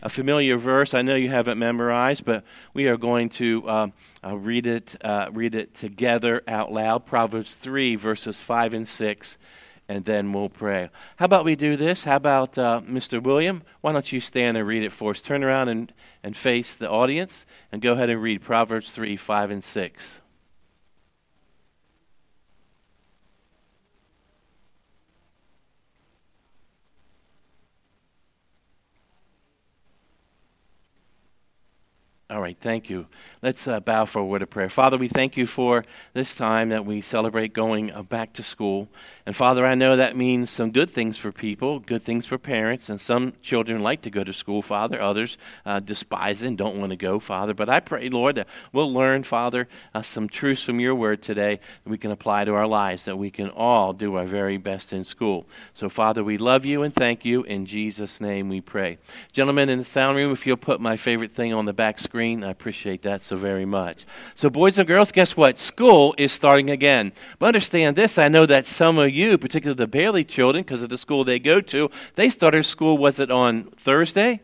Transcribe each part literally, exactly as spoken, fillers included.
a familiar verse. I know you haven't memorized, but we are going to um, uh, read it uh, read it together out loud. Proverbs three, verses five and six, and then we'll pray. How about we do this? How about uh, Mister William? Why don't you stand and read it for us? Turn around and, and face the audience, and go ahead and read Proverbs three, five, and six. All right, thank you. Let's uh, bow for a word of prayer. Father, we thank you for this time that we celebrate going uh, back to school. And Father, I know that means some good things for people, good things for parents, and some children like to go to school, Father. Others uh, despise it and don't want to go, Father. But I pray, Lord, that we'll learn, Father, uh, some truths from your word today that we can apply to our lives, that we can all do our very best in school. So, Father, we love you and thank you. In Jesus' name we pray. Gentlemen in the sound room, if you'll put my favorite thing on the back screen, I appreciate that so very much. So boys and girls, guess what? School is starting again. But understand this, I know that some of you, particularly the Bailey children, because of the school they go to, they started school, was it on Thursday?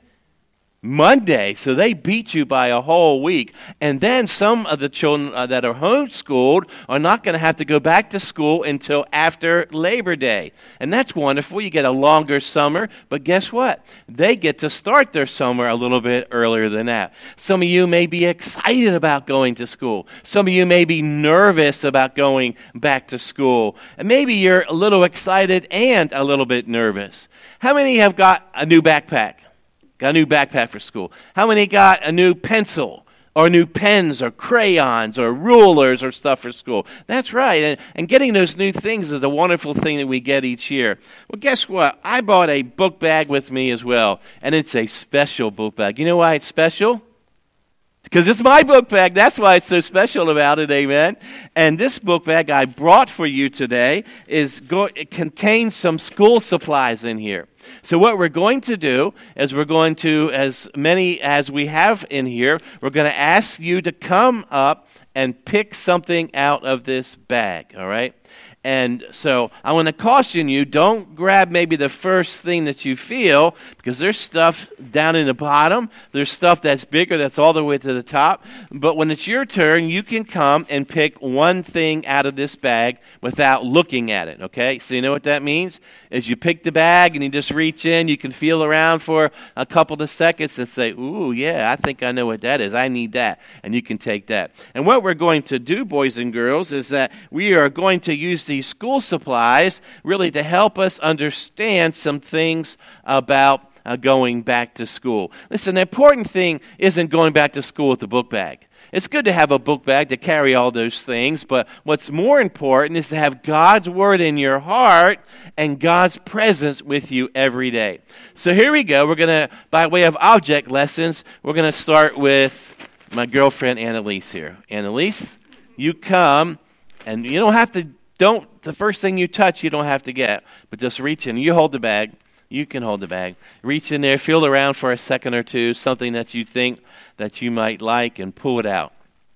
Monday, so they beat you by a whole week. And then some of the children uh, that are homeschooled are not going to have to go back to school until after Labor Day. And that's wonderful. You get a longer summer, but guess what? They get to start their summer a little bit earlier than that. Some of you may be excited about going to school. Some of you may be nervous about going back to school. And maybe you're a little excited and a little bit nervous. How many have got a new backpack? Got a new backpack for school. How many got a new pencil or new pens or crayons or rulers or stuff for school? That's right. And, and getting those new things is a wonderful thing that we get each year. Well, guess what? I bought a book bag with me as well. And it's a special book bag. You know why it's special? Because it's my book bag. That's why it's so special about it, amen? And this book bag I brought for you today is go- it contains some school supplies in here. So what we're going to do is we're going to, as many as we have in here, we're going to ask you to come up and pick something out of this bag, all right? And so I want to caution you, don't grab maybe the first thing that you feel, because there's stuff down in the bottom. There's stuff that's bigger that's all the way to the top. But when it's your turn, you can come and pick one thing out of this bag without looking at it, okay? So you know what that means? Is you pick the bag and you just reach in, you can feel around for a couple of seconds and say, ooh, yeah, I think I know what that is. I need that. And you can take that. And what we're going to do, boys and girls, is that we are going to use these school supplies really to help us understand some things about uh, going back to school. Listen, the important thing isn't going back to school with the book bag. It's good to have a book bag to carry all those things, but what's more important is to have God's Word in your heart and God's presence with you every day. So here we go. We're going to, by way of object lessons, we're going to start with my girlfriend Annalise here. Annalise, you come, and you don't have to, don't, the first thing you touch you don't have to get, but just reach in. You hold the bag. You can hold the bag. Reach in there, feel around for a second or two, something that you think that you might like, and pull it out.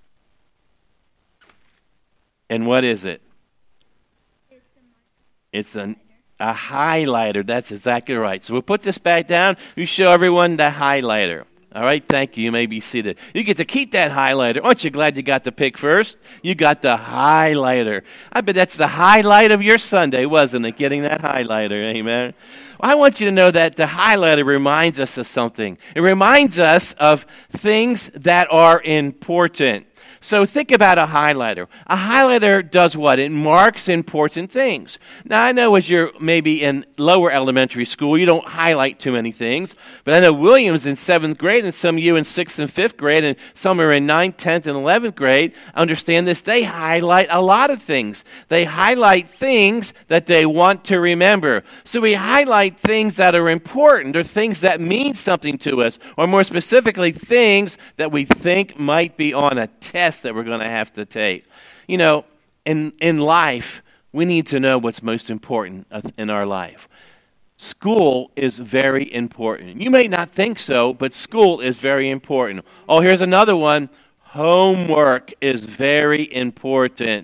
And what is it? It's an, a highlighter. That's exactly right. So we'll put this back down. You show everyone the highlighter. All right, thank you. You may be seated. You get to keep that highlighter. Aren't you glad you got the pick first? You got the highlighter. I bet that's the highlight of your Sunday, wasn't it, getting that highlighter? Amen. Well, I want you to know that the highlighter reminds us of something. It reminds us of things that are important. So think about a highlighter. A highlighter does what? It marks important things. Now, I know as you're maybe in lower elementary school, you don't highlight too many things. But I know William's in seventh grade, and some of you in sixth and fifth grade, and some are in ninth, tenth, and eleventh grade. Understand this. They highlight a lot of things. They highlight things that they want to remember. So we highlight things that are important, or things that mean something to us, or more specifically, things that we think might be on a test that we're going to have to take. You know, in in life, we need to know what's most important in our life. School is very important. You may not think so, but school is very important. Oh, here's another one. Homework is very important.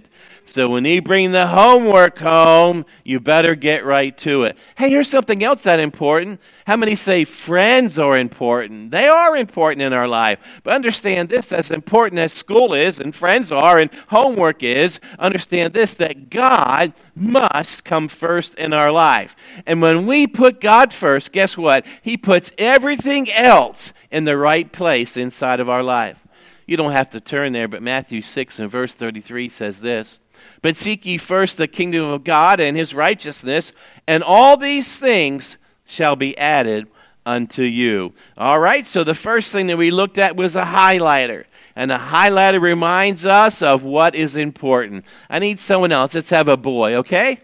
So when you bring the homework home, you better get right to it. Hey, here's something else that's important. How many say friends are important? They are important in our life. But understand this, as important as school is and friends are and homework is, understand this, that God must come first in our life. And when we put God first, guess what? He puts everything else in the right place inside of our life. You don't have to turn there, but Matthew six and verse thirty-three says this. But seek ye first the kingdom of God and his righteousness, and all these things shall be added unto you. All right, so the first thing that we looked at was a highlighter. And the highlighter reminds us of what is important. I need someone else. Let's have a boy, okay?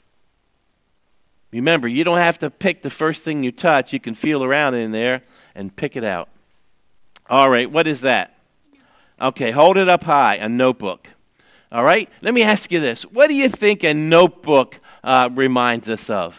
Remember, you don't have to pick the first thing you touch. You can feel around in there and pick it out. All right, what is that? Okay, hold it up high, a notebook. All right, let me ask you this. What do you think a notebook uh, reminds us of?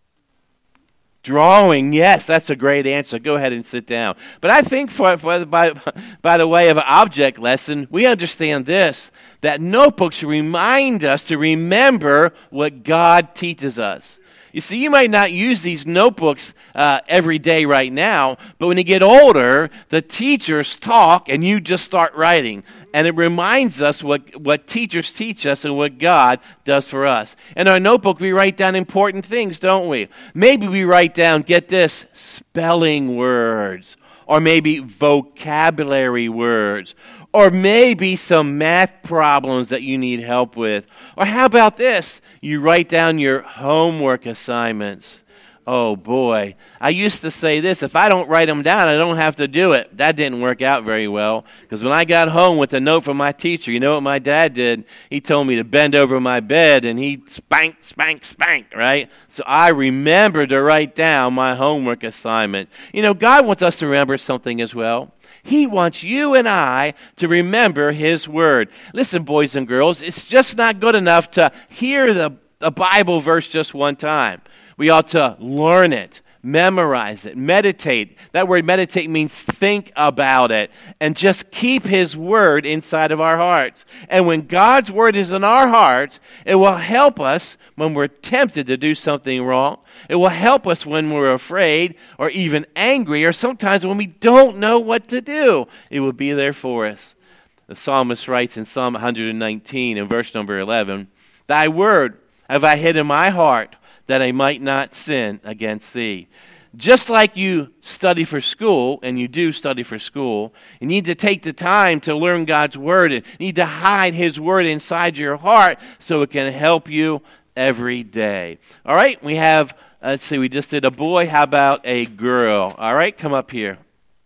Drawing, yes, that's a great answer. Go ahead and sit down. But I think for, for by, by the way of an object lesson, we understand this, that notebooks remind us to remember what God teaches us. You see, you might not use these notebooks uh, every day right now, but when you get older, the teachers talk and you just start writing. And it reminds us what, what teachers teach us and what God does for us. In our notebook, we write down important things, don't we? Maybe we write down, get this, spelling words, or maybe vocabulary words, or maybe some math problems that you need help with. Or how about this? You write down your homework assignments. Oh boy, I used to say this, if I don't write them down, I don't have to do it. That didn't work out very well, because when I got home with a note from my teacher, you know what my dad did? He told me to bend over my bed, and he spanked, spanked, spanked, right? So I remembered to write down my homework assignment. You know, God wants us to remember something as well. He wants you and I to remember His Word. Listen, boys and girls, it's just not good enough to hear the, the Bible verse just one time. We ought to learn it, memorize it, meditate. That word meditate means think about it, and just keep His Word inside of our hearts. And when God's Word is in our hearts, it will help us when we're tempted to do something wrong. It will help us when we're afraid or even angry, or sometimes when we don't know what to do. It will be there for us. The psalmist writes in Psalm one nineteen in verse number eleven, Thy word have I hid in my heart, that I might not sin against thee. Just like you study for school, and you do study for school, you need to take the time to learn God's Word, and you need to hide His Word inside your heart so it can help you every day. All right, we have, let's see, we just did a boy. How about a girl? All right, come up here.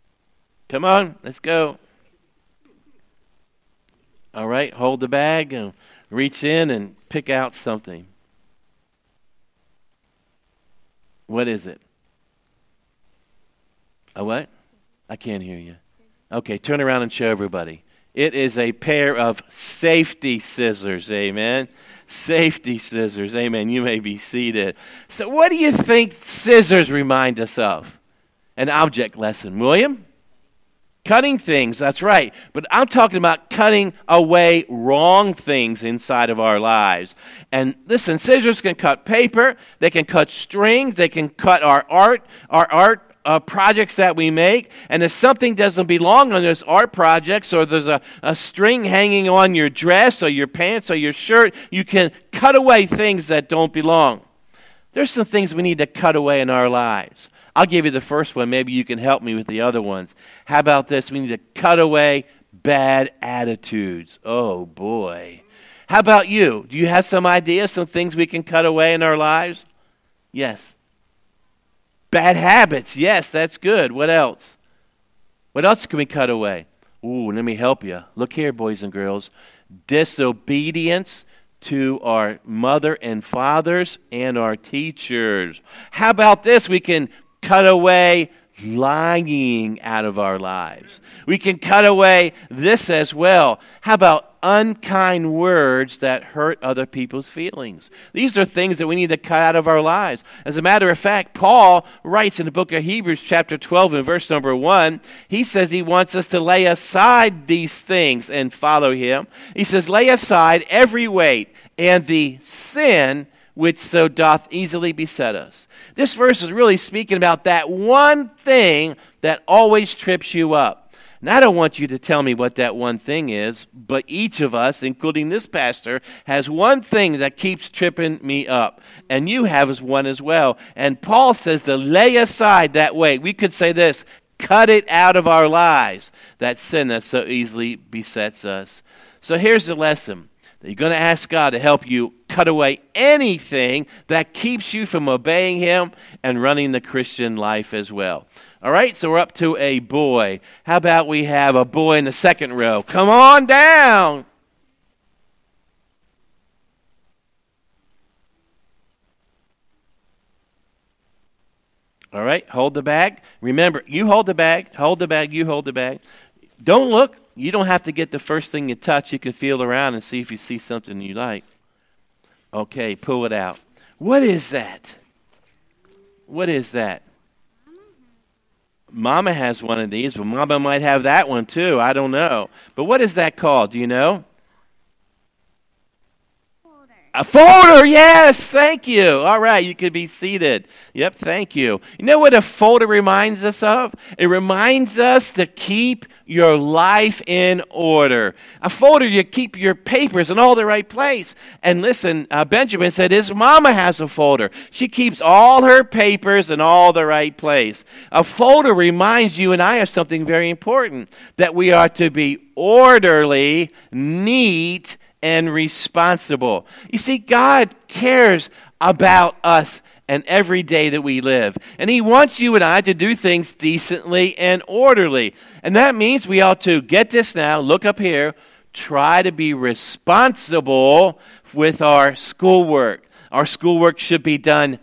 Come on, let's go. All right, hold the bag and reach in and pick out something. What is it? A what? I can't hear you. Okay, turn around and show everybody. It is a pair of safety scissors, amen? Safety scissors, amen. You may be seated. So what do you think scissors remind us of? An object lesson. William? Cutting things, that's right. But I'm talking about cutting away wrong things inside of our lives. And listen, scissors can cut paper, they can cut strings, they can cut our art, our art uh, projects that we make. And if something doesn't belong on those art projects, or there's a, a string hanging on your dress or your pants or your shirt, you can cut away things that don't belong. There's some things we need to cut away in our lives. I'll give you the first one. Maybe you can help me with the other ones. How about this? We need to cut away bad attitudes. Oh, boy. How about you? Do you have some ideas, some things we can cut away in our lives? Yes. Bad habits. Yes, that's good. What else? What else can we cut away? Ooh, let me help you. Look here, boys and girls. Disobedience to our mother and fathers and our teachers. How about this? We can cut away lying out of our lives. We can cut away this as well. How about unkind words that hurt other people's feelings. These are things that we need to cut out of our lives. As a matter of fact, Paul writes in the book of Hebrews chapter twelve and verse number one, he says he wants us to lay aside these things and follow him. He says, lay aside every weight and the sin which so doth easily beset us. This verse is really speaking about that one thing that always trips you up. And I don't want you to tell me what that one thing is, but each of us, including this pastor, has one thing that keeps tripping me up. And you have one as well. And Paul says to lay aside that weight. We could say this, cut it out of our lives, that sin that so easily besets us. So here's the lesson. You're going to ask God to help you cut away anything that keeps you from obeying him and running the Christian life as well. All right, so we're up to a boy. How about we have a boy in the second row? Come on down. All right, hold the bag. Remember, you hold the bag, hold the bag, you hold the bag. Don't look. You don't have to get the first thing you touch. You can feel around and see if you see something you like. Okay, pull it out. What is that? What is that? Mama has one of these. Well, Mama might have that one too. I don't know. But what is that called? Do you know? Folder. A folder, yes. Thank you. All right, you could be seated. Yep, thank you. You know what a folder reminds us of? It reminds us to keep your life in order. A folder, you keep your papers in all the right place. And listen, uh, Benjamin said his mama has a folder. She keeps all her papers in all the right place. A folder reminds you and I of something very important, that we are to be orderly, neat, and responsible. You see, God cares about us and every day that we live. And he wants you and I to do things decently and orderly. And that means we ought to, get this now, look up here, try to be responsible with our schoolwork. Our schoolwork should be done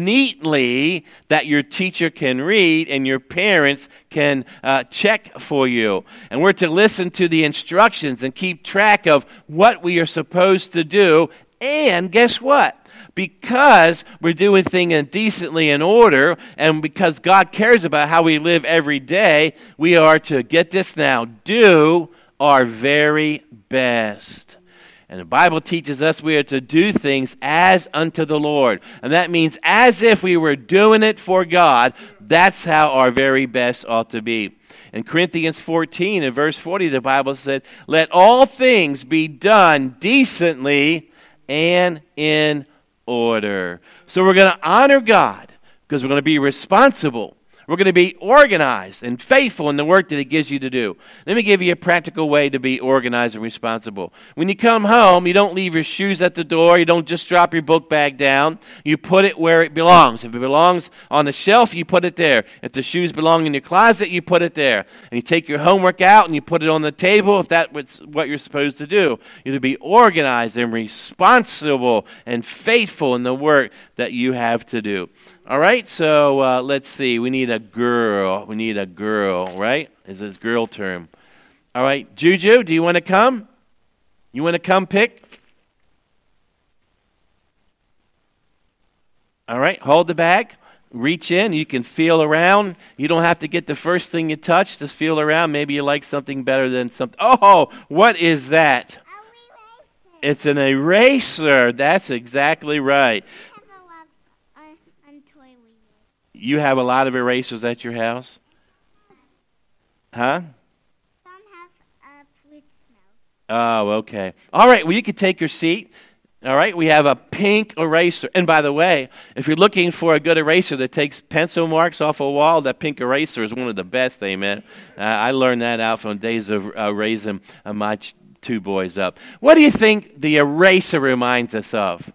neatly, that your teacher can read and your parents can uh, check for you. And we're to listen to the instructions and keep track of what we are supposed to do. And guess what? Because we're doing things decently in order, and because God cares about how we live every day, we are to, get this now, do our very best. And the Bible teaches us we are to do things as unto the Lord. And that means as if we were doing it for God. That's how our very best ought to be. In Corinthians fourteen and verse forty, the Bible said, let all things be done decently and in order. So we're going to honor God because we're going to be responsible. We're going to be organized and faithful in the work that he gives you to do. Let me give you a practical way to be organized and responsible. When you come home, you don't leave your shoes at the door. You don't just drop your book bag down. You put it where it belongs. If it belongs on the shelf, you put it there. If the shoes belong in your closet, you put it there. And you take your homework out and you put it on the table if that's what you're supposed to do. You're to be organized and responsible and faithful in the work that you have to do. All right, so uh, let's see. We need a girl. We need a girl, right? Is a girl term. All right, Juju, do you want to come? You want to come pick? All right, hold the bag. Reach in. You can feel around. You don't have to get the first thing you touch. Just feel around. Maybe you like something better than something. Oh, what is that? It's an eraser. That's exactly right. You have a lot of erasers at your house? Huh? Some have a fruit smell. Oh, okay. All right, well, you can take your seat. All right, we have a pink eraser. And by the way, if you're looking for a good eraser that takes pencil marks off a wall, that pink eraser is one of the best, amen. Uh, I learned that out from days of uh, raising uh, my ch- two boys up. What do you think the eraser reminds us of?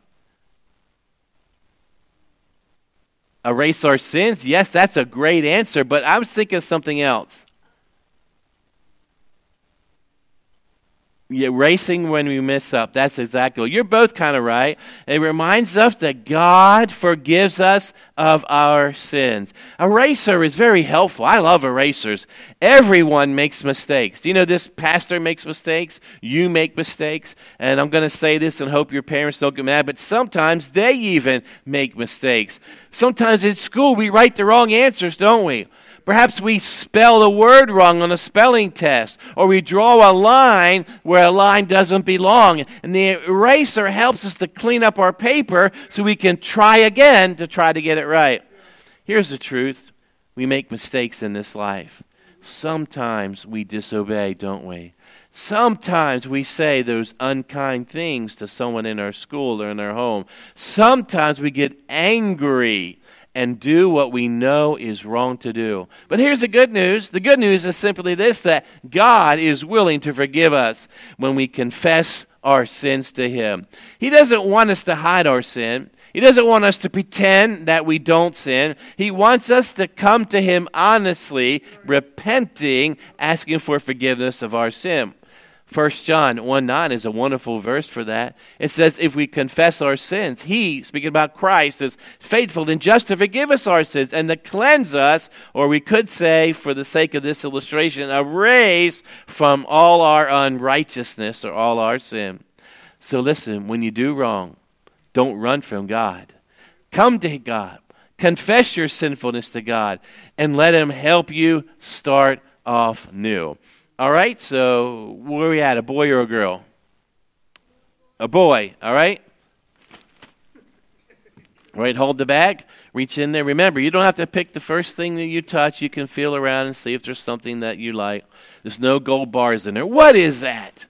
Erase our sins? Yes, that's a great answer, but I was thinking of something else. Erasing when we mess up. That's exactly what. You're both kind of right. It reminds us that God forgives us of our sins. Eraser is very helpful. I love erasers. Everyone makes mistakes. Do you know this pastor makes mistakes? You make mistakes. And I'm going to say this and hope your parents don't get mad, but sometimes they even make mistakes. Sometimes in school we write the wrong answers, don't we? Perhaps we spell the word wrong on a spelling test, or we draw a line where a line doesn't belong. And the eraser helps us to clean up our paper so we can try again to try to get it right. Here's the truth. We make mistakes in this life. Sometimes we disobey, don't we? Sometimes we say those unkind things to someone in our school or in our home. Sometimes we get angry and do what we know is wrong to do. But here's the good news. The good news is simply this, that God is willing to forgive us when we confess our sins to Him. He doesn't want us to hide our sin. He doesn't want us to pretend that we don't sin. He wants us to come to Him honestly, repenting, asking for forgiveness of our sin. First John one nine is a wonderful verse for that. It says, if we confess our sins, He, speaking about Christ, is faithful and just to forgive us our sins and to cleanse us, or we could say, for the sake of this illustration, erase from all our unrighteousness or all our sin. So listen, when you do wrong, don't run from God. Come to God. Confess your sinfulness to God and let Him help you start off new. All right, so where are we at, a boy or a girl? A boy, all right? All right, hold the bag, reach in there. Remember, you don't have to pick the first thing that you touch. You can feel around and see if there's something that you like. There's no gold bars in there. What is that?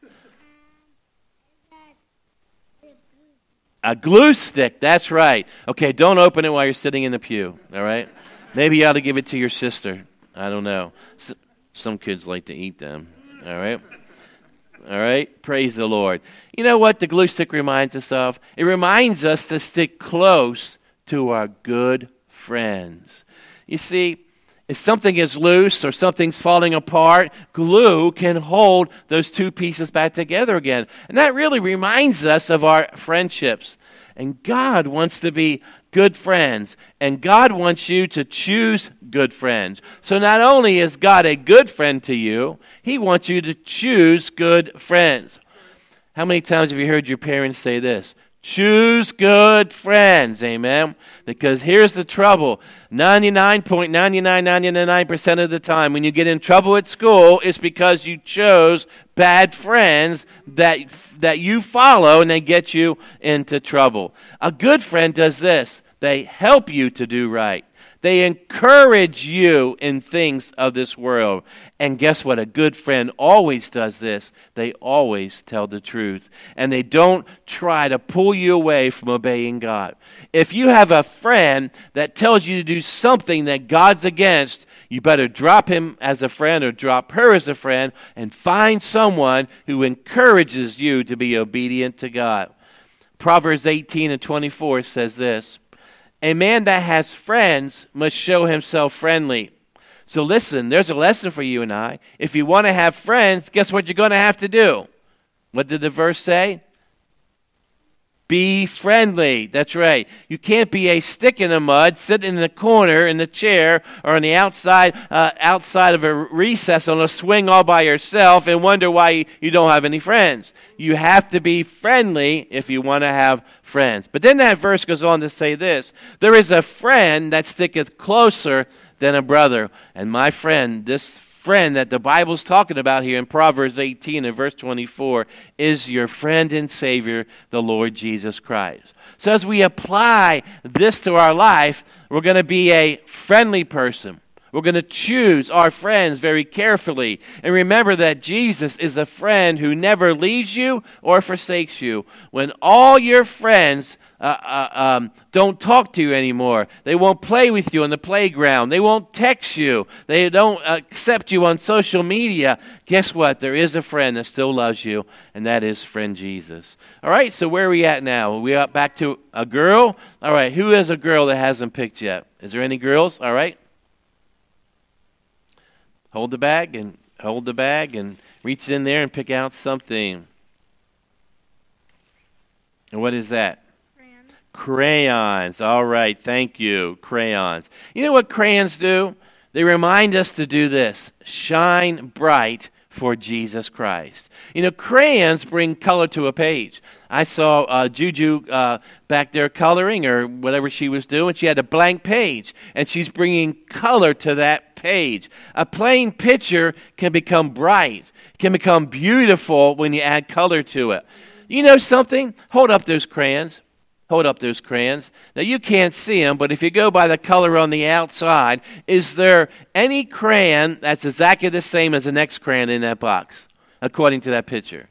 A glue stick, that's right. Okay, don't open it while you're sitting in the pew, all right? Maybe you ought to give it to your sister. I don't know. So, some kids like to eat them, all right? All right? Praise the Lord. You know what the glue stick reminds us of? It reminds us to stick close to our good friends. You see, if something is loose or something's falling apart, glue can hold those two pieces back together again. And that really reminds us of our friendships. And God wants to be good friends. And God wants you to choose good friends. So not only is God a good friend to you, He wants you to choose good friends. How many times have you heard your parents say this? Choose good friends, amen? Because here's the trouble. ninety-nine point nine nine nine nine percent of the time when you get in trouble at school, it's because you chose bad friends that, that you follow and they get you into trouble. A good friend does this. They help you to do right. They encourage you in things of this world. And guess what? A good friend always does this. They always tell the truth. And they don't try to pull you away from obeying God. If you have a friend that tells you to do something that God's against, you better drop him as a friend or drop her as a friend and find someone who encourages you to be obedient to God. Proverbs eighteen and twenty-four says this, a man that has friends must show himself friendly. So listen, there's a lesson for you and I. If you want to have friends, guess what you're going to have to do? What did the verse say? Be friendly. That's right. You can't be a stick in the mud, sitting in the corner in the chair or on the outside uh, outside of a recess on a swing all by yourself and wonder why you don't have any friends. You have to be friendly if you want to have friends. But then that verse goes on to say this. There is a friend that sticketh closer than a brother. And my friend, this friend that the Bible's talking about here in Proverbs eighteen and verse twenty-four is your friend and Savior, the Lord Jesus Christ. So as we apply this to our life, we're going to be a friendly person. We're going to choose our friends very carefully. And remember that Jesus is a friend who never leaves you or forsakes you. When all your friends uh, uh, um, don't talk to you anymore, they won't play with you on the playground, they won't text you, they don't accept you on social media, guess what? There is a friend that still loves you, and that is friend Jesus. All right, so where are we at now? Are we up back to a girl? All right, who is a girl that hasn't picked yet? Is there any girls? All right. Hold the bag and hold the bag and reach in there and pick out something. And what is that? Crayons. Crayons. All right, thank you. Crayons. You know what crayons do? They remind us to do this. Shine bright for Jesus Christ. You know, crayons bring color to a page. I saw uh, Juju uh, back there coloring or whatever she was doing. She had a blank page, and she's bringing color to that page. A plain picture can become bright, can become beautiful when you add color to it. You know something? Hold up those crayons. Hold up those crayons. Now, you can't see them, but if you go by the color on the outside, is there any crayon that's exactly the same as the next crayon in that box, according to that picture?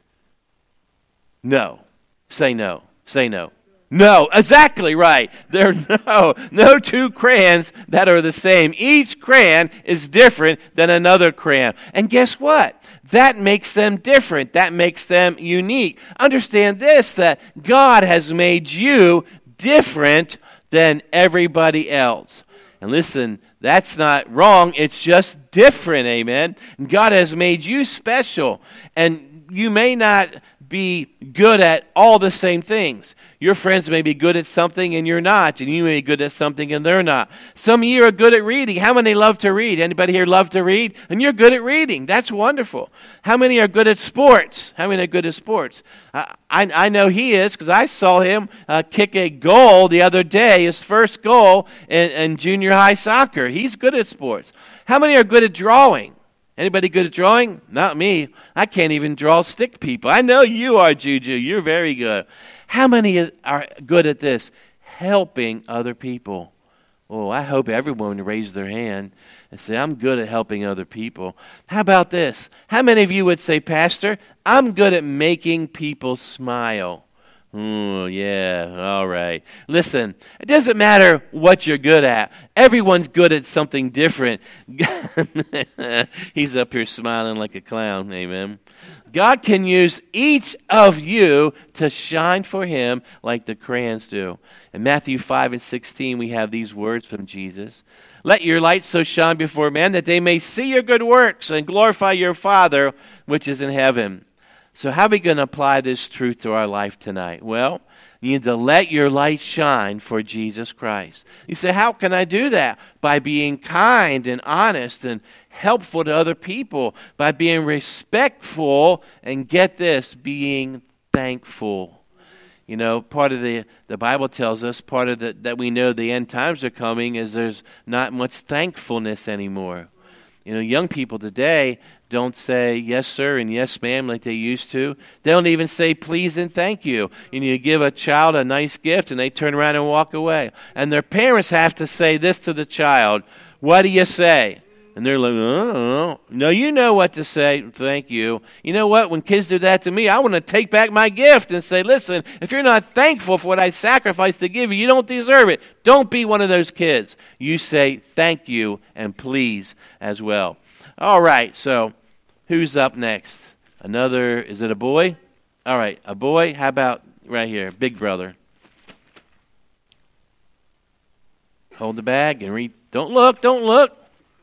No. Say no. Say no. No, exactly right. There are no, no two crayons that are the same. Each crayon is different than another crayon. And guess what? That makes them different. That makes them unique. Understand this, that God has made you different than everybody else. And listen, that's not wrong. It's just different, amen? God has made you special. And you may not be good at all the same things. Your friends may be good at something and you're not, and you may be good at something and they're not. Some of you are good at reading. How many love to read? Anybody here love to read? And you're good at reading. That's wonderful. How many are good at sports? How many are good at sports? I, I, I know he is because I saw him uh, kick a goal the other day, his first goal in, in junior high soccer. He's good at sports. How many are good at drawing? Anybody good at drawing? Not me. I can't even draw stick people. I know you are, Juju. You're very good. How many are good at this? Helping other people. Oh, I hope everyone would raise their hand and say, I'm good at helping other people. How about this? How many of you would say, Pastor, I'm good at making people smile? Oh, yeah, all right. Listen, it doesn't matter what you're good at. Everyone's good at something different. He's up here smiling like a clown, amen. God can use each of you to shine for Him like the crayons do. In Matthew five and sixteen, we have these words from Jesus. Let your light so shine before men that they may see your good works and glorify your Father which is in heaven. So how are we going to apply this truth to our life tonight? Well, you need to let your light shine for Jesus Christ. You say, how can I do that? By being kind and honest and helpful to other people, by being respectful, and get this, being thankful. You know, part of the, the Bible tells us, part of the, that we know the end times are coming is there's not much thankfulness anymore. You know, young people today don't say yes, sir, and yes, ma'am, like they used to. They don't even say please and thank you. And you give a child a nice gift, and they turn around and walk away. And their parents have to say this to the child, what do you say? And they're like, oh, no, you know what to say. Thank you. You know what? When kids do that to me, I want to take back my gift and say, listen, if you're not thankful for what I sacrificed to give you, you don't deserve it. Don't be one of those kids. You say thank you and please as well. All right, so who's up next? Another, is it a boy? All right, a boy. How about right here, big brother? Hold the bag and read. Don't look, don't look.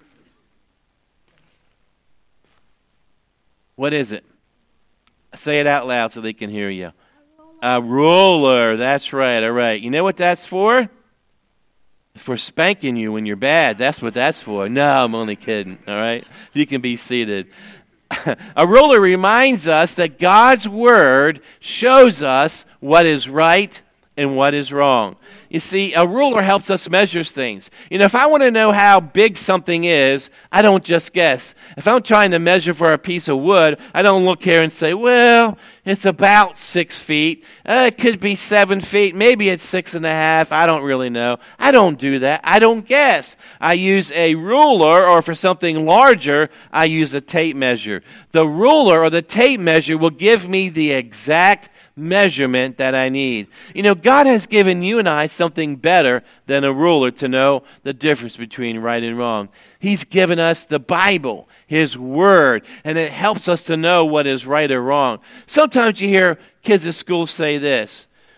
What is it? Say it out loud so they can hear you. A ruler. A ruler. That's right. All right. You know what that's for? For spanking you when you're bad. That's what that's for. No, I'm only kidding. All right. You can be seated. A ruler reminds us that God's Word shows us what is right and what is wrong. You see, a ruler helps us measure things. You know, if I want to know how big something is, I don't just guess. If I'm trying to measure for a piece of wood, I don't look here and say, well, it's about six feet. Uh, it could be seven feet. Maybe it's six and a half. I don't really know. I don't do that. I don't guess. I use a ruler, or for something larger, I use a tape measure. The ruler or the tape measure will give me the exact measurement that I need. You know, God has given you and I something better than a ruler to know the difference between right and wrong. He's given us the Bible, His Word, and it helps us to know what is right or wrong. Sometimes you hear kids at school say this,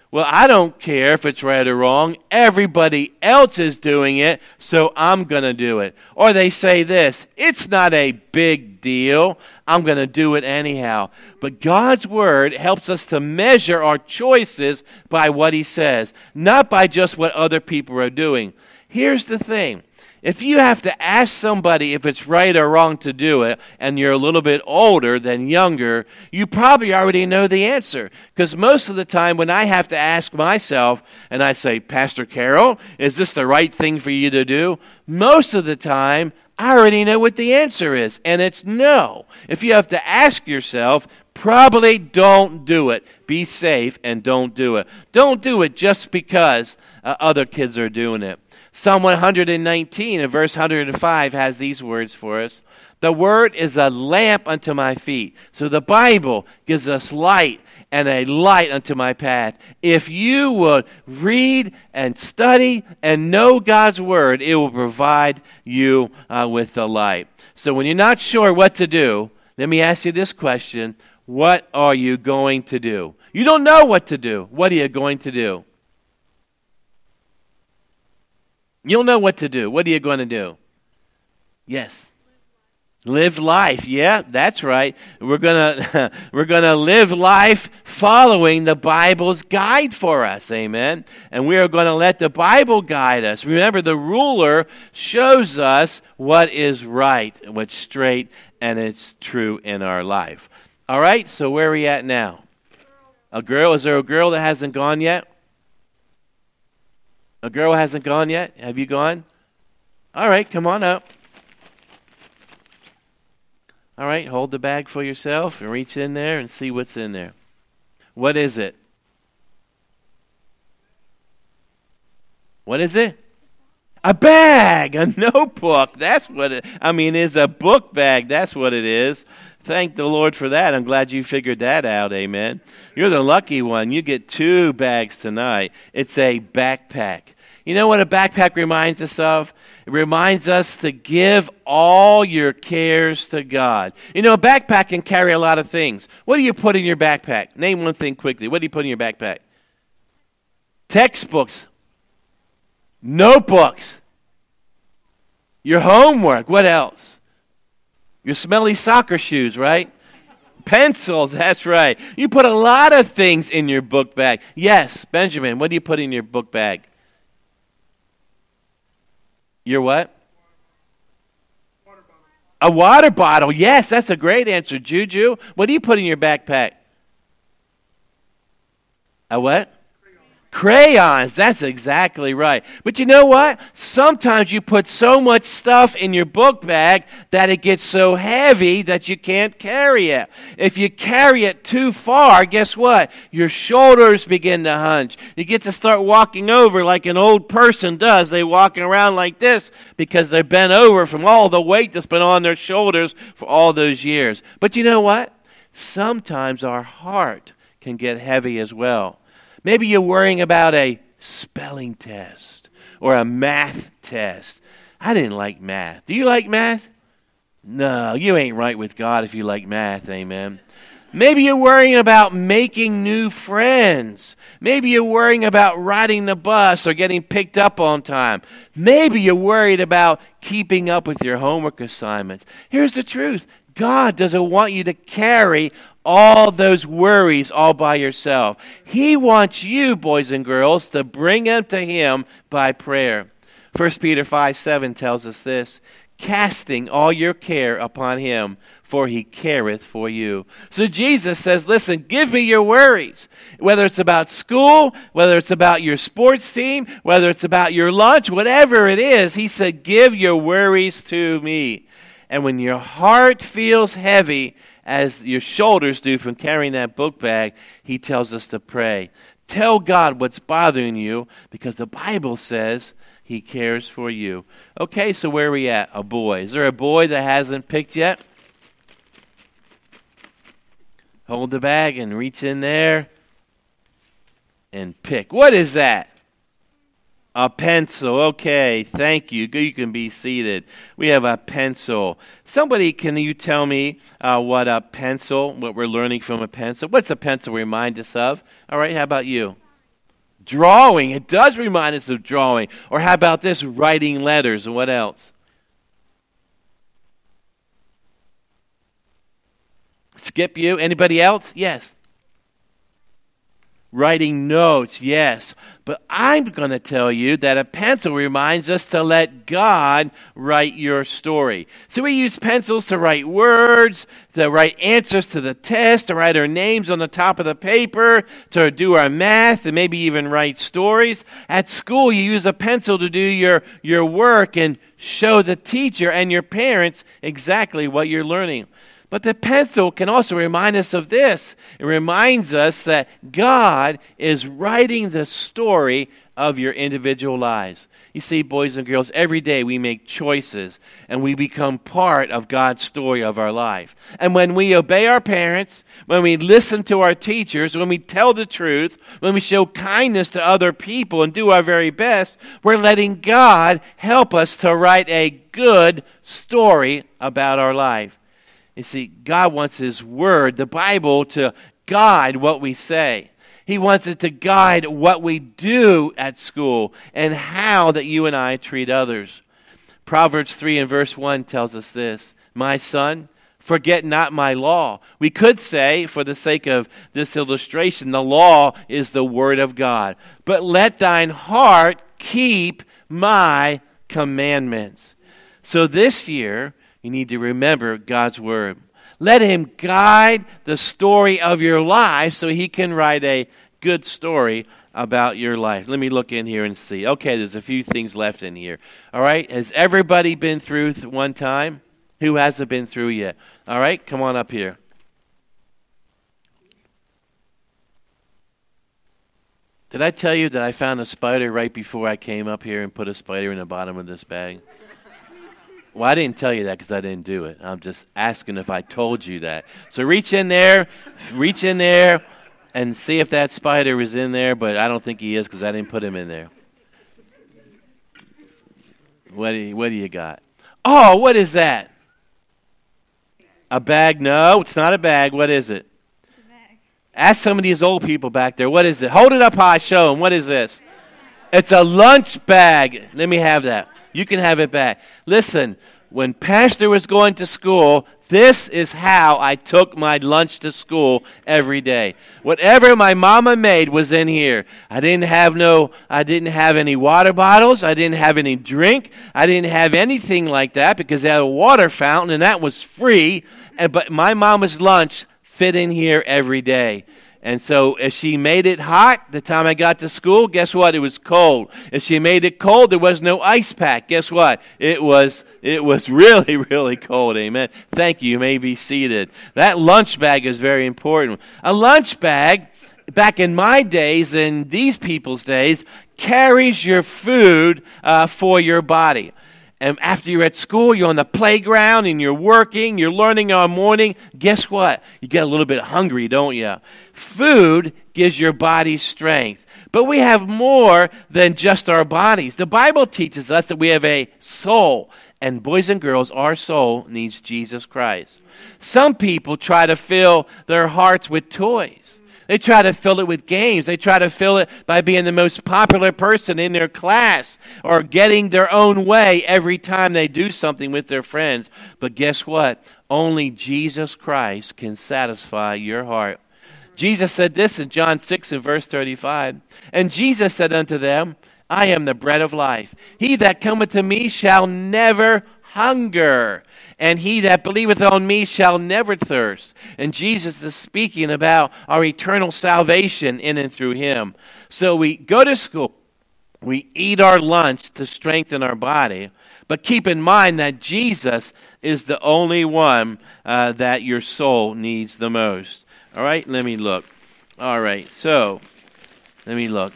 Well, I don't care if it's right or wrong. Everybody else is doing it, so I'm going to do it. Or they say this, it's not a big deal. I'm going to do it anyhow. But God's Word helps us to measure our choices by what He says, not by just what other people are doing. Here's the thing. If you have to ask somebody if it's right or wrong to do it, and you're a little bit older than younger, you probably already know the answer. Because most of the time when I have to ask myself, and I say, Pastor Carol, is this the right thing for you to do? Most of the time, I already know what the answer is, and it's no. If you have to ask yourself, probably don't do it. Be safe and don't do it. Don't do it just because uh, other kids are doing it. Psalm one nineteen, and verse one oh five has these words for us. The Word is a lamp unto my feet. So the Bible gives us light and a light unto my path. If you would read and study and know God's Word, it will provide you uh, with the light. So when you're not sure what to do, let me ask you this question. What are you going to do? You don't know what to do. What are you going to do? You'll know what to do. What are you going to do? Yes. Live life. Yeah, that's right. We're gonna we're gonna live life following the Bible's guide for us. Amen. And we are going to let the Bible guide us. Remember, the ruler shows us what is right, what's straight, and it's true in our life. All right. So where are we at now? A girl? Is there a girl that hasn't gone yet? A girl hasn't gone yet? Have you gone? All right, come on up. All right, hold the bag for yourself and reach in there and see what's in there. What is it? What is it? A bag, a notebook. That's what it, I mean, it's a book bag. That's what it is. Thank the Lord for that. I'm glad you figured that out, amen. You're the lucky one. You get two bags tonight. It's a backpack. You know what a backpack reminds us of? It reminds us to give all your cares to God. You know, a backpack can carry a lot of things. What do you put in your backpack? Name one thing quickly. What do you put in your backpack? Textbooks. Notebooks. Your homework. What else? Your smelly soccer shoes, right? Pencils, that's right. You put a lot of things in your book bag. Yes, Benjamin, what do you put in your book bag? Your what? Water bottle. A water bottle. Yes, that's a great answer. Juju, what do you put in your backpack? A what? Crayons, that's exactly right. But you know what? Sometimes you put so much stuff in your book bag that it gets so heavy that you can't carry it. If you carry it too far, guess what? Your shoulders begin to hunch. You get to start walking over like an old person does. They're walking around like this because they're bent over from all the weight that's been on their shoulders for all those years. But you know what? Sometimes our heart can get heavy as well. Maybe you're worrying about a spelling test or a math test. I didn't like math. Do you like math? No, you ain't right with God if you like math, amen. Maybe you're worrying about making new friends. Maybe you're worrying about riding the bus or getting picked up on time. Maybe you're worried about keeping up with your homework assignments. Here's the truth. God doesn't want you to carry all those worries all by yourself. He wants you, boys and girls, to bring them to Him by prayer. First Peter five seven tells us this, casting all your care upon Him, for He careth for you. So Jesus says, listen, give me your worries. Whether it's about school, whether it's about your sports team, whether it's about your lunch, whatever it is, He said, give your worries to me. And when your heart feels heavy, as your shoulders do from carrying that book bag, He tells us to pray. Tell God what's bothering you, because the Bible says He cares for you. Okay, so where are we at? A boy. Is there a boy that hasn't picked yet? Hold the bag and reach in there and pick. What is that? A pencil. Okay, thank you. You can be seated. We have a pencil. Somebody, can you tell me uh, what a pencil, what we're learning from a pencil? What's a pencil remind us of? All right, how about you? Drawing. It does remind us of drawing. Or how about this? Writing letters. And what else? Skip you? Anybody else? Yes. Writing notes, yes. But I'm going to tell you that a pencil reminds us to let God write your story. So we use pencils to write words, to write answers to the test, to write our names on the top of the paper, to do our math, and maybe even write stories. At school, you use a pencil to do your, your work and show the teacher and your parents exactly what you're learning. But the pencil can also remind us of this. It reminds us that God is writing the story of your individual lives. You see, boys and girls, every day we make choices and we become part of God's story of our life. And when we obey our parents, when we listen to our teachers, when we tell the truth, when we show kindness to other people and do our very best, we're letting God help us to write a good story about our life. You see, God wants His Word, the Bible, to guide what we say. He wants it to guide what we do at school and how that you and I treat others. Proverbs three and verse one tells us this, "My son, forget not my law." We could say, for the sake of this illustration, the law is the Word of God. "But let thine heart keep my commandments." So this year, you need to remember God's Word. Let Him guide the story of your life so He can write a good story about your life. Let me look in here and see. Okay, there's a few things left in here. All right, has everybody been through th- one time? Who hasn't been through yet? All right, come on up here. Did I tell you that I found a spider right before I came up here and put a spider in the bottom of this bag? Well, I didn't tell you that because I didn't do it. I'm just asking if I told you that. So reach in there, reach in there, and see if that spider is in there, but I don't think he is because I didn't put him in there. What do you, what do you got? Oh, what is that? A bag? No, it's not a bag. What is it? It's a bag. Ask some of these old people back there. What is it? Hold it up high. Show them. What is this? It's a lunch bag. Let me have that. You can have it back. Listen, when Pastor was going to school, this is how I took my lunch to school every day. Whatever my mama made was in here. I didn't have no, I didn't have any water bottles. I didn't have any drink. I didn't have anything like that because they had a water fountain and that was free. And but my mama's lunch fit in here every day. And so if she made it hot the time I got to school, guess what? It was cold. If she made it cold, there was no ice pack. Guess what? It was it was really, really cold. Amen. Thank you. You may be seated. That lunch bag is very important. A lunch bag, back in my days and these people's days, carries your food uh, for your body. And after you're at school, you're on the playground and you're working, you're learning all morning. Guess what? You get a little bit hungry, don't you? Food gives your body strength. But we have more than just our bodies. The Bible teaches us that we have a soul. And boys and girls, our soul needs Jesus Christ. Some people try to fill their hearts with toys. They try to fill it with games. They try to fill it by being the most popular person in their class or getting their own way every time they do something with their friends. But guess what? Only Jesus Christ can satisfy your heart. Jesus said this in John six and verse thirty-five. "And Jesus said unto them, I am the bread of life. He that cometh to me shall never hunger, and he that believeth on me shall never thirst." And Jesus is speaking about our eternal salvation in and through Him. So we go to school, we eat our lunch to strengthen our body, but keep in mind that Jesus is the only one uh, that your soul needs the most. All right, let me look. All right, so let me look.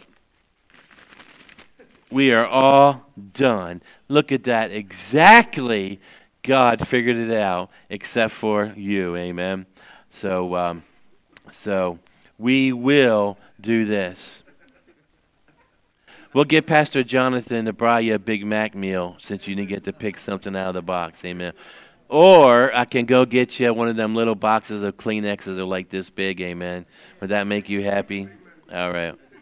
We are all done. Look at that. Exactly. God figured it out, except for you. Amen. So, um, so we will do this. We'll get Pastor Jonathan to buy you a Big Mac meal since you didn't get to pick something out of the box. Amen. Or I can go get you one of them little boxes of Kleenexes that are like this big. Amen. Would that make you happy? All right.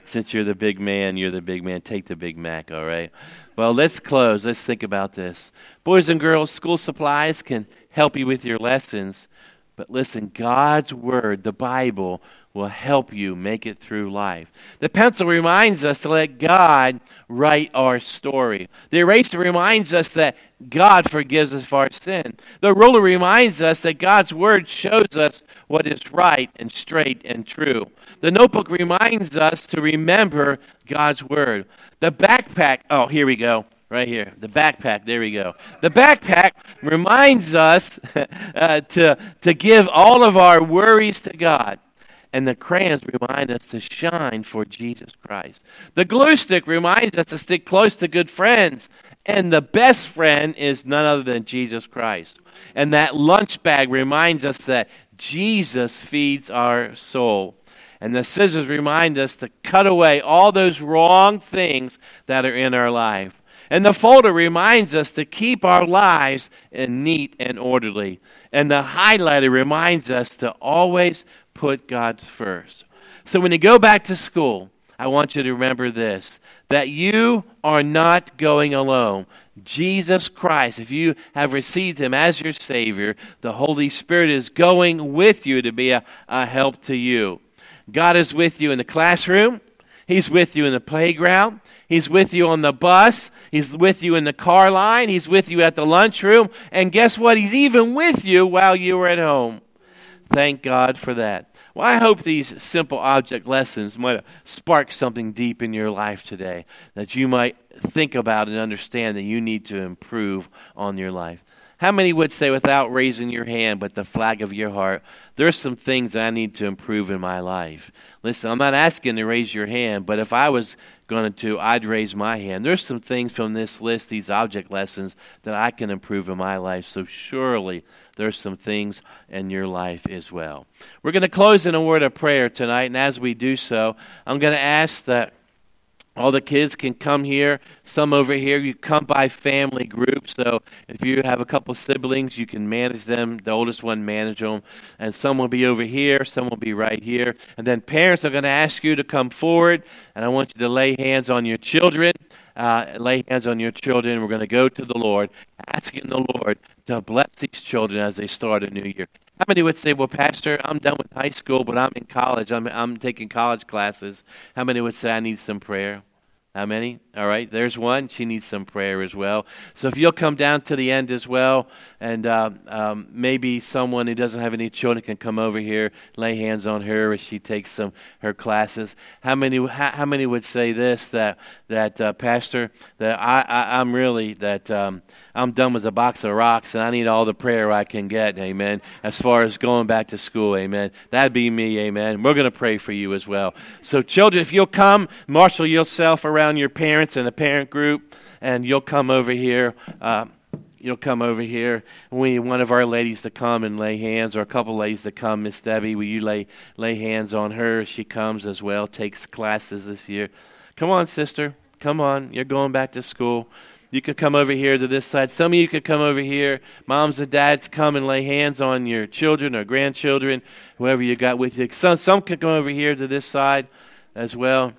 Since you're the big man, you're the big man. Take the Big Mac, all right? Well, let's close. Let's think about this. Boys and girls, school supplies can help you with your lessons. But listen, God's Word, the Bible, will help you make it through life. The pencil reminds us to let God write our story. The eraser reminds us that God forgives us for our sin. The ruler reminds us that God's Word shows us what is right and straight and true. The notebook reminds us to remember God's Word. The backpack, oh, here we go. Right here, the backpack, there we go. The backpack reminds us uh, to, to give all of our worries to God. And the crayons remind us to shine for Jesus Christ. The glue stick reminds us to stick close to good friends. And the best friend is none other than Jesus Christ. And that lunch bag reminds us that Jesus feeds our soul. And the scissors remind us to cut away all those wrong things that are in our life. And the folder reminds us to keep our lives in neat and orderly. And the highlighter reminds us to always put God first. So when you go back to school, I want you to remember this, that you are not going alone. Jesus Christ, if you have received Him as your Savior, the Holy Spirit is going with you to be a, a help to you. God is with you in the classroom. He's with you in the playground. He's with you on the bus. He's with you in the car line. He's with you at the lunchroom. And guess what? He's even with you while you were at home. Thank God for that. Well, I hope these simple object lessons might spark something deep in your life today, that you might think about and understand that you need to improve on your life. How many would say, without raising your hand, but the flag of your heart, there's some things I need to improve in my life? Listen, I'm not asking to raise your hand, but if I was going to, I'd raise my hand. There's some things from this list, these object lessons, that I can improve in my life. So surely there's some things in your life as well. We're going to close in a word of prayer tonight, and as we do so, I'm going to ask that all the kids can come here, some over here. You come by family group, so if you have a couple siblings, you can manage them. The oldest one, manage them. And some will be over here, some will be right here. And then parents are going to ask you to come forward, and I want you to lay hands on your children. Uh, lay hands on your children. We're going to go to the Lord, asking the Lord to bless these children as they start a new year. How many would say, well, Pastor, I'm done with high school, but I'm in college. I'm, I'm taking college classes. How many would say, I need some prayer? How many? All right, there's one. She needs some prayer as well. So if you'll come down to the end as well, and uh, um, maybe someone who doesn't have any children can come over here, lay hands on her as she takes some her classes. How many? How, how many would say this? That that uh, Pastor, that I, I I'm really that um, I'm done with a box of rocks, and I need all the prayer I can get. Amen. As far as going back to school, amen. That'd be me. Amen. We're going to pray for you as well. So children, if you'll come, marshal yourself around your parents and the parent group, and you'll come over here. Uh, you'll come over here. We need one of our ladies to come and lay hands, or a couple ladies to come. Miss Debbie, will you lay lay hands on her? She comes as well, takes classes this year. Come on, sister. Come on. You're going back to school. You could come over here to this side. Some of you could come over here. Moms and dads, come and lay hands on your children or grandchildren, whoever you got with you. Some, some could come over here to this side as well.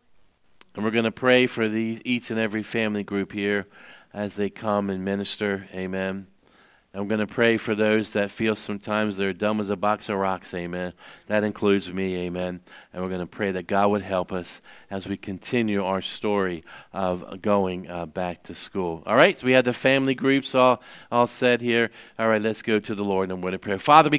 And we're going to pray for the, each and every family group here as they come and minister. Amen. I'm going to pray for those that feel sometimes they're dumb as a box of rocks. Amen. That includes me. Amen. And we're going to pray that God would help us as we continue our story of going uh, back to school. All right. So we had the family groups all, all said here. All right. Let's go to the Lord and we're going to pray. Father, we